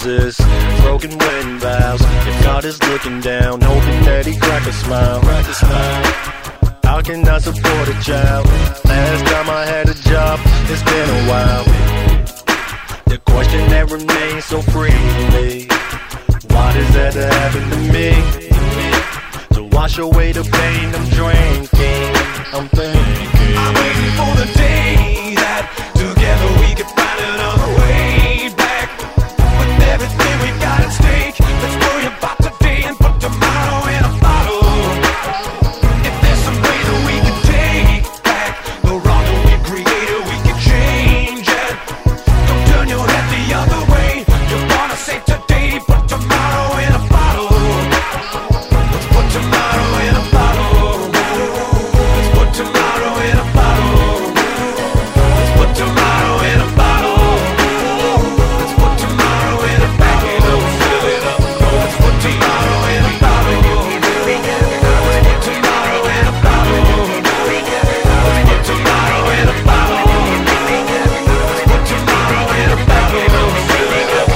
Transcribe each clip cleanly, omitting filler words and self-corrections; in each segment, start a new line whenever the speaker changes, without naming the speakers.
exist. Broken wind valves. If God is looking down, hoping that he crack a smile. How can I support a child? Last time I had a job, it's been a while. The question that remains so freely, why does that happen to me? To wash away the pain I'm drinking, I'm thinking
I'm waiting for the day that together we can find another way back. With everything we've got at stake, let's worry about today and put tomorrow in a bottle. If there's some way that we can take back the wrong that we created, we can change it. Don't turn your head the other way. You wanna save today, put tomorrow in a bottle. Let's put tomorrow in a bottle. Let's put tomorrow in a bottle. Let's put tomorrow in a bottle. Let's put tomorrow in a bottle. Fill it up. Let's put tomorrow in a bottle. Let's put tomorrow in a bottle. Let's put tomorrow in a bottle. Let's put tomorrow in a bottle. Fill it up.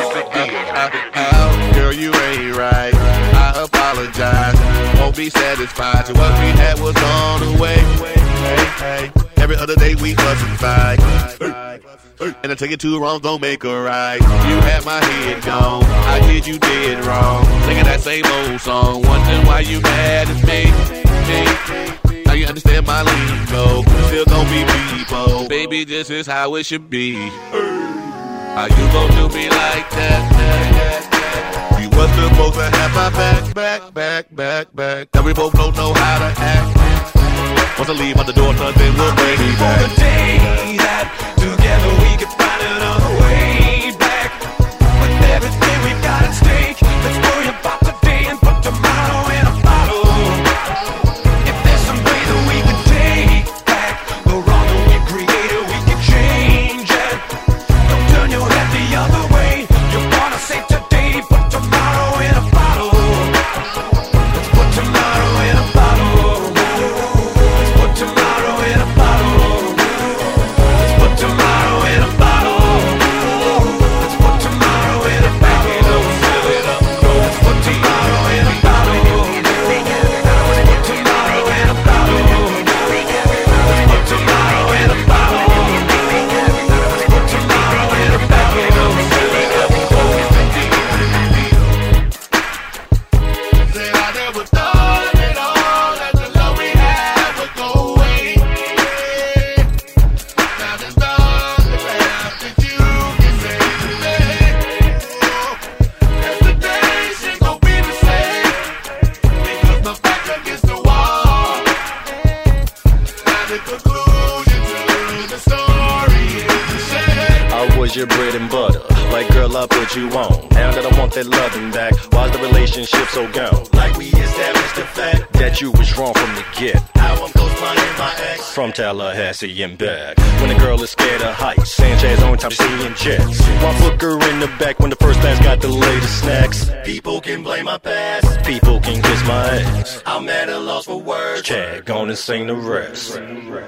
Girl, you ain't right. I apologize. Won't be satisfied till what we had was gone away. Hey, every other day we fuss and fight. And I take it too wrong, don't make a right. You had my head gone, I did you dead wrong. Singing that same old song, wondering why you mad at me. Now you understand my lingo, still gon' be people. Baby, this is how it should be. How you gon' do me like that? You was supposed to have my back. Now we both don't know how to act. Once I leave out the door, nothing will bring me back.
For the day that together we can find another way back. With everything we've got at stake, let's worry about today and put tomorrow in a bottle. If there's some way that we can take back the wrong that we created, we can change it. Don't turn your head the other way. You wanna save today, put tomorrow in a bottle. Let's put tomorrow in a bottle. Let's put tomorrow in a bottle. Let's put tomorrow in a bottle. Let's put tomorrow in a bottle. Fill it up. Let's put tomorrow in a bottle. Let's put tomorrow in a bottle. Let's put tomorrow in a bottle. Let's put tomorrow in a bottle. Fill it up.
Said I never thought at all that the love we had would go away. Now there's nothing left that you can say to me. As the days ain't gon' be the same, because my back against the wall. Now the conclusion to the story is the same.
I was your bread and butter, like girl I put you on. Now that I want that loving back, why's the relationship so gone? Like we established the fact that you was wrong from the get. How I'm close finding my ex from Tallahassee and back. When a girl is scared of heights, Sanchez on top seeing jets. Why book her in the back when the first class got the latest snacks? People can blame my past, people can kiss my ass. I'm at a loss for words, Chad gonna sing the rest.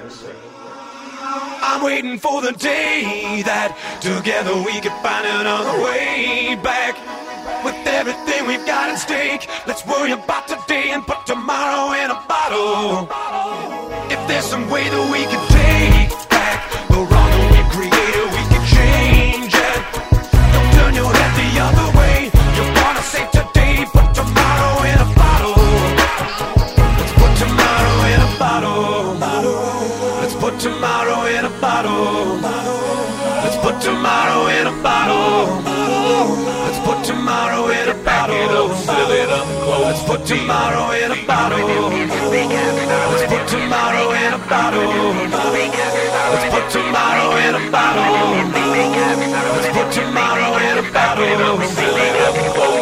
I'm waiting for the day that together we can find another way back. With everything we've got at stake, let's worry about today and put tomorrow in a bottle. If there's some way that we can take back the wrong that we created, we can change it. Don't turn your head the other way. You wanna save today, put tomorrow in a bottle. Let's put tomorrow in a bottle. Let's put tomorrow in a bottle. Let's put tomorrow in a bottle. Let's put tomorrow in a bottle. Fill it up. Let's put tomorrow in a bottle. Let's put tomorrow in a bottle. Let's put tomorrow in a bottle. Let's put tomorrow in a bottle. Fill it up.